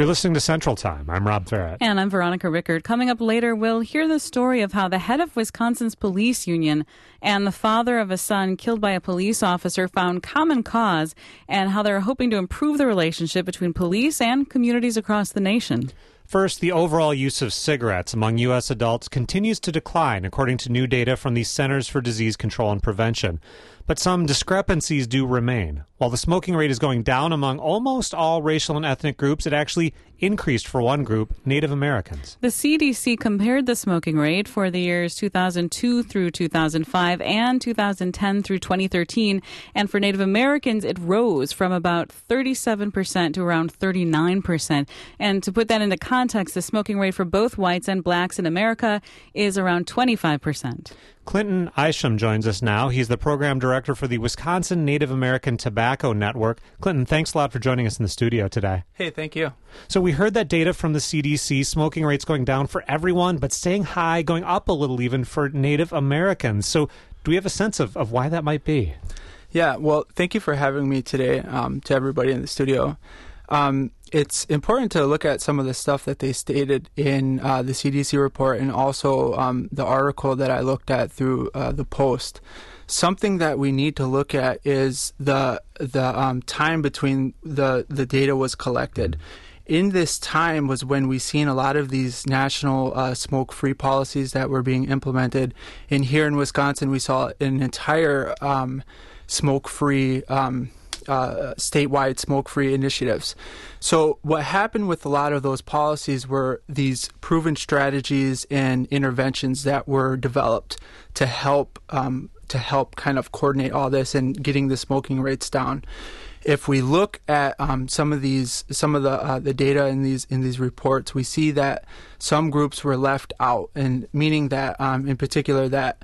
You're listening to Central Time. I'm Rob Farrett. And I'm Veronica Rickard. Coming up later, we'll hear the story of how the head of Wisconsin's police union and the father of a son killed by a police officer found common cause, and how they're hoping to improve the relationship between police and communities across the nation. First, the overall use of cigarettes among U.S. adults continues to decline, according to new data from the Centers for Disease Control and Prevention. But some discrepancies do remain. While the smoking rate is going down among almost all racial and ethnic groups, it actually increased for one group, Native Americans. The CDC compared the smoking rate for the years 2002 through 2005 and 2010 through 2013. And for Native Americans, it rose from about 37% to around 39%. And to put that into context, the smoking rate for both whites and blacks in America is around 25%. Clinton Isham joins us now. He's the program director for the Wisconsin Native American Tobacco Network. Clinton, thanks a lot for joining us in the studio today. Hey, thank you. So we heard that data from the CDC, smoking rates going down for everyone, but staying high, going up a little even for Native Americans. So do we have a sense of why that might be? Yeah, well, thank you for having me today, to everybody in the studio. It's important to look at some of the stuff that they stated in the CDC report, and also the article that I looked at through the Post. Something that we need to look at is the time between the data was collected. In this time was when we seen a lot of these national smoke-free policies that were being implemented. And here in Wisconsin, we saw an entire smoke-free statewide smoke-free initiatives. So what happened with a lot of those policies were these proven strategies and interventions that were developed to help kind of coordinate all this and getting the smoking rates down. If we look at some of the data in these reports, we see that some groups were left out, and meaning that in particular that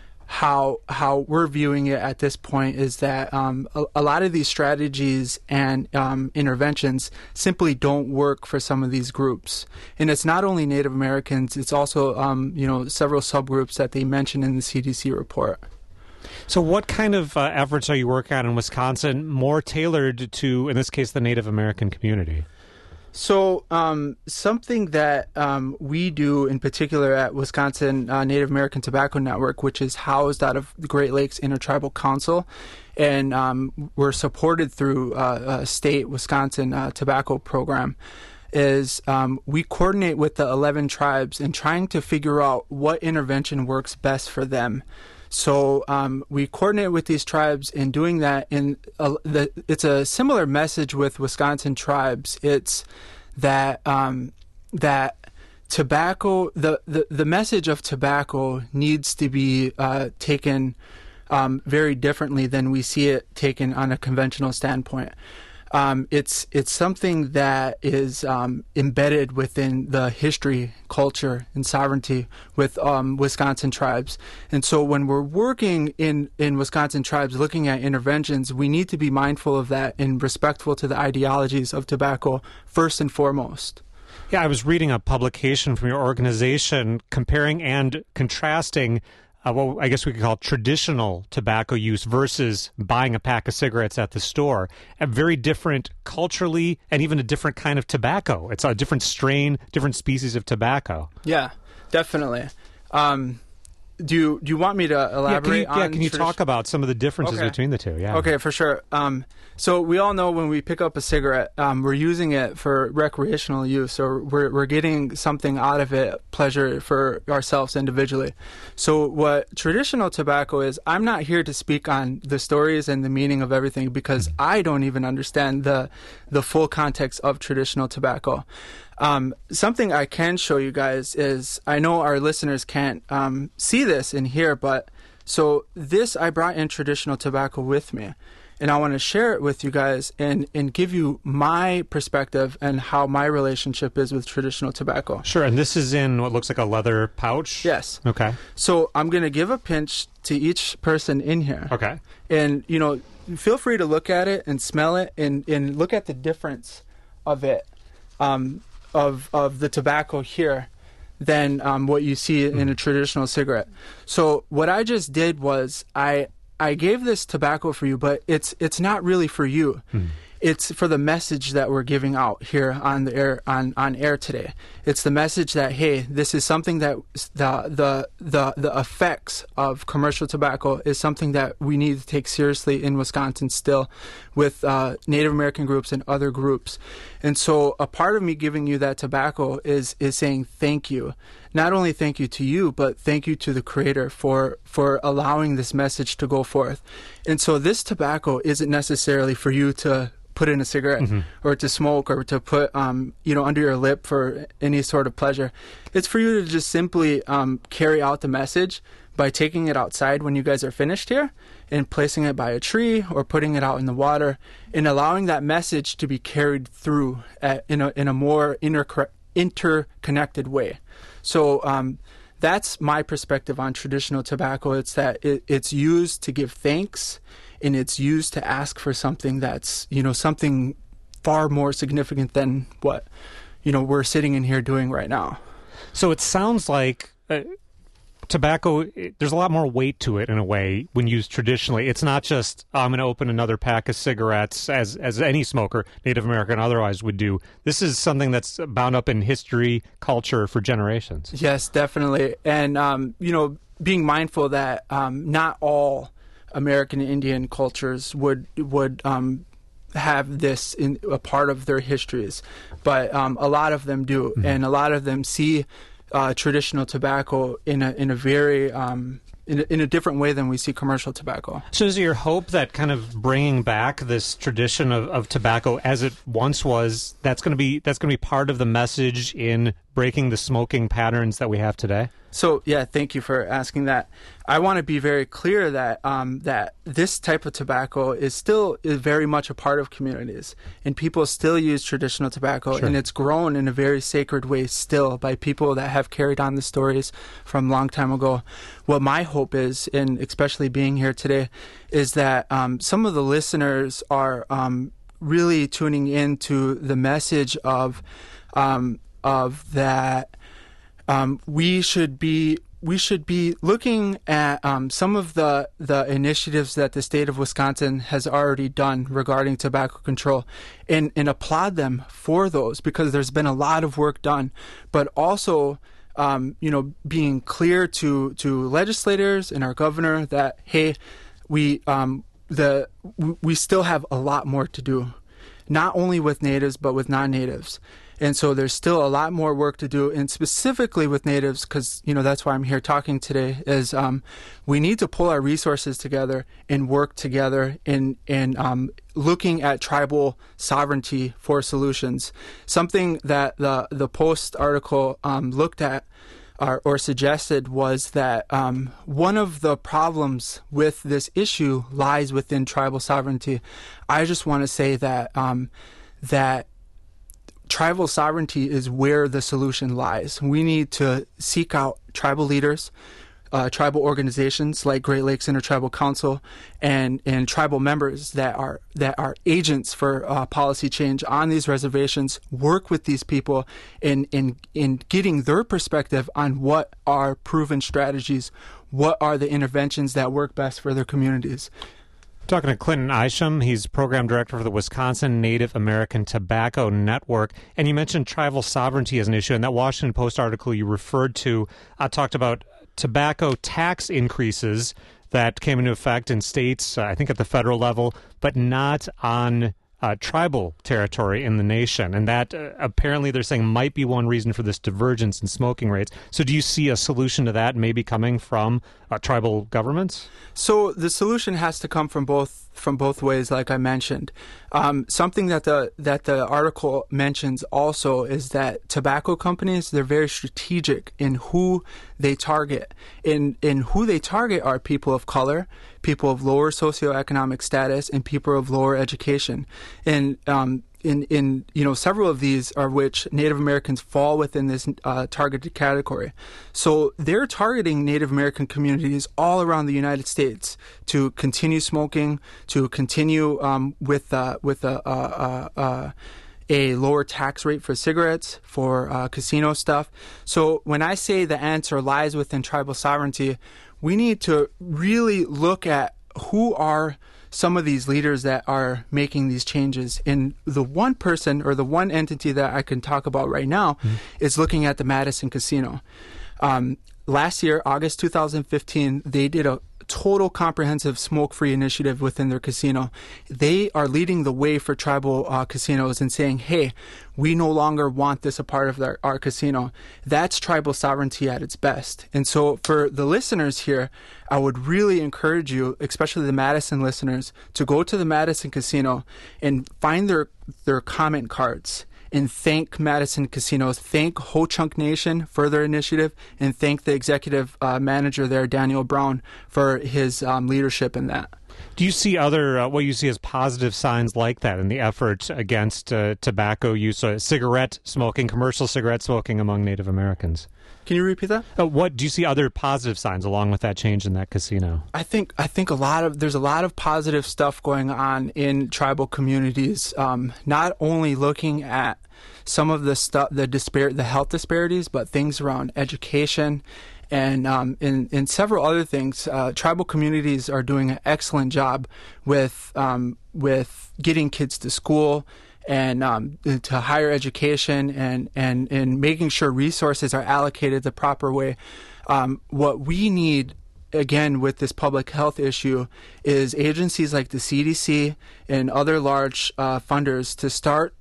how we're viewing it at this point is that a lot of these strategies and interventions simply don't work for some of these groups. And it's not only Native Americans, it's also several subgroups that they mentioned in the CDC report. So what kind of efforts are you working on in Wisconsin, more tailored to, in this case, the Native American community? So something that we do in particular at Wisconsin Native American Tobacco Network, which is housed out of the Great Lakes Intertribal Council, and we're supported through a state Wisconsin tobacco program, is we coordinate with the 11 tribes in trying to figure out what intervention works best for them. So we coordinate with these tribes in doing that. It's a similar message with Wisconsin tribes. It's that that tobacco, the message of tobacco needs to be taken very differently than we see it taken on a conventional standpoint. It's something that is embedded within the history, culture, and sovereignty with Wisconsin tribes. And so when we're working in Wisconsin tribes looking at interventions, we need to be mindful of that and respectful to the ideologies of tobacco first and foremost. Yeah, I was reading a publication from your organization comparing and contrasting what I guess we could call traditional tobacco use versus buying a pack of cigarettes at the store. A very different culturally, and even a different kind of tobacco. It's a different strain, different species of tobacco. Yeah, definitely. Do you want me to elaborate on? Yeah, can you talk about some of the differences between the two? Yeah. Okay, for sure. So we all know when we pick up a cigarette, we're using it for recreational use, or we're getting something out of it, pleasure for ourselves individually. So what traditional tobacco is, I'm not here to speak on the stories and the meaning of everything because I don't even understand the full context of traditional tobacco. Something I can show you guys is, I know our listeners can't see this in here, but so this, I brought in traditional tobacco with me, and I want to share it with you guys and give you my perspective and how my relationship is with traditional tobacco. Sure, and this is in what looks like a leather pouch? Yes. Okay. So I'm going to give a pinch to each person in here. Okay. And, feel free to look at it and smell it and look at the difference of it. Of the tobacco here than what you see in a traditional cigarette. So what I just did was I gave this tobacco for you, but it's not really for you. it's for the message that we're giving out here on the air on air today. It's the message that, hey, this is something that the effects of commercial tobacco is something that we need to take seriously in Wisconsin still, with Native American groups and other groups. And so a part of me giving you that tobacco is saying thank you. Not only thank you to you, but thank you to the Creator for allowing this message to go forth. And so this tobacco isn't necessarily for you to put in a cigarette or to smoke or to put under your lip for any sort of pleasure. It's for you to just simply carry out the message by taking it outside when you guys are finished here and placing it by a tree or putting it out in the water and allowing that message to be carried through in a more interconnected way. So that's my perspective on traditional tobacco. It's that it's used to give thanks, and it's used to ask for something that's, something far more significant than what, we're sitting in here doing right now. So it sounds like tobacco, there's a lot more weight to it in a way when used traditionally. It's not just, I'm going to open another pack of cigarettes as any smoker, Native American otherwise, would do. This is something that's bound up in history, culture for generations. Yes, definitely. And, being mindful that not all American Indian cultures would have this in a part of their histories, but a lot of them do, and a lot of them see traditional tobacco in a very in a different way than we see commercial tobacco. So is it your hope that kind of bringing back this tradition of tobacco as it once was, that's going to be part of the message in breaking the smoking patterns that we have today? So, yeah, thank you for asking that. I want to be very clear that that this type of tobacco is very much a part of communities, and people still use traditional tobacco, Sure. and it's grown in a very sacred way still by people that have carried on the stories from a long time ago. What my hope is, and especially being here today, is that some of the listeners are really tuning into the message of that. We should be looking at some of the initiatives that the state of Wisconsin has already done regarding tobacco control, and applaud them for those, because there's been a lot of work done. But also, being clear to legislators and our governor that, hey, we still have a lot more to do, not only with natives but with non-natives. And so there's still a lot more work to do, and specifically with natives, because, that's why I'm here talking today, is we need to pull our resources together and work together in looking at tribal sovereignty for solutions. Something that the Post article looked at or suggested was that one of the problems with this issue lies within tribal sovereignty. I just want to say that that tribal sovereignty is where the solution lies. We need to seek out tribal leaders, tribal organizations like Great Lakes Intertribal Council, and tribal members that are agents for policy change on these reservations. Work with these people in getting their perspective on what are proven strategies, what are the interventions that work best for their communities. Talking to Clinton Isham, he's program director for the Wisconsin Native American Tobacco Network. And you mentioned tribal sovereignty as an issue, and that Washington Post article you referred to talked about tobacco tax increases that came into effect in states, I think at the federal level, but not on tribal territory in the nation. And that apparently they're saying might be one reason for this divergence in smoking rates. So do you see a solution to that maybe coming from tribal governments? So the solution has to come from both ways, like I mentioned. Something that the article mentions also is that tobacco companies, they're very strategic in who they target. In who they target are people of color, people of lower socioeconomic status, and people of lower education. And in several of these are which Native Americans fall within this targeted category. So they're targeting Native American communities all around the United States to continue smoking, to continue with a lower tax rate for cigarettes, for casino stuff. So when I say the answer lies within tribal sovereignty, we need to really look at who are some of these leaders that are making these changes. And the one person or the one entity that I can talk about right now is looking at the Madison Casino. Last year, August 2015, they did a total comprehensive smoke-free initiative within their casino. They are leading the way for tribal casinos and saying, hey, we no longer want this a part of our casino. That's tribal sovereignty at its best. And so for the listeners here, I would really encourage you, especially the Madison listeners, to go to the Madison Casino and find their comment cards and thank Madison Casinos, thank Ho Chunk Nation for their initiative, and thank the executive manager there, Daniel Brown, for his leadership in that. Do you see other, what you see as positive signs like that in the effort against tobacco use, cigarette smoking, commercial cigarette smoking among Native Americans? Can you repeat that? What do you see other positive signs along with that change in that casino? I think there's a lot of positive stuff going on in tribal communities. Not only looking at some of the stuff, the health disparities, but things around education and in several other things. Tribal communities are doing an excellent job with getting kids to school and to higher education and making sure resources are allocated the proper way. What we need, again, with this public health issue is agencies like the CDC and other large funders to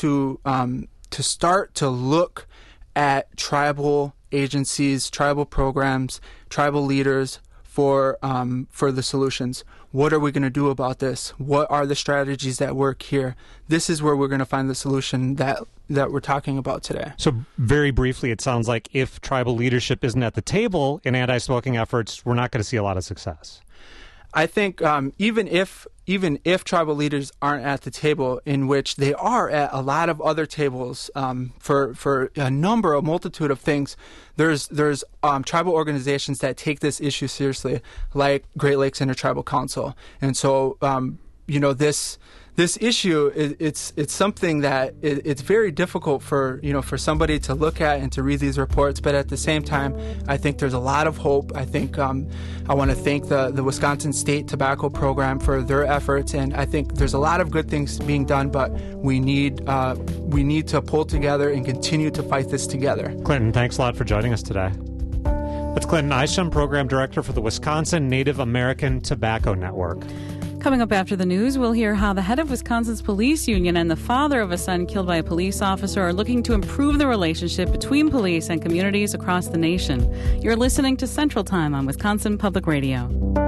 start to look at tribal agencies, tribal programs, tribal leaders for the solutions. What are we going to do about this? What are the strategies that work here? This is where we're going to find the solution that we're talking about today. So very briefly, it sounds like if tribal leadership isn't at the table in anti-smoking efforts, we're not going to see a lot of success. I think even if tribal leaders aren't at the table, in which they are at a lot of other tables for a multitude of things, there's tribal organizations that take this issue seriously, like Great Lakes Intertribal Council, and so this issue it's something that it's very difficult for somebody to look at and to read these reports, but at the same time, I think there's a lot of hope. I think I want to thank the Wisconsin State Tobacco Program for their efforts, and I think there's a lot of good things being done, but we need to pull together and continue to fight this together. Clinton, thanks a lot for joining us today. That's Clinton Isham, Program Director for the Wisconsin Native American Tobacco Network. Coming up after the news, we'll hear how the head of Wisconsin's police union and the father of a son killed by a police officer are looking to improve the relationship between police and communities across the nation. You're listening to Central Time on Wisconsin Public Radio.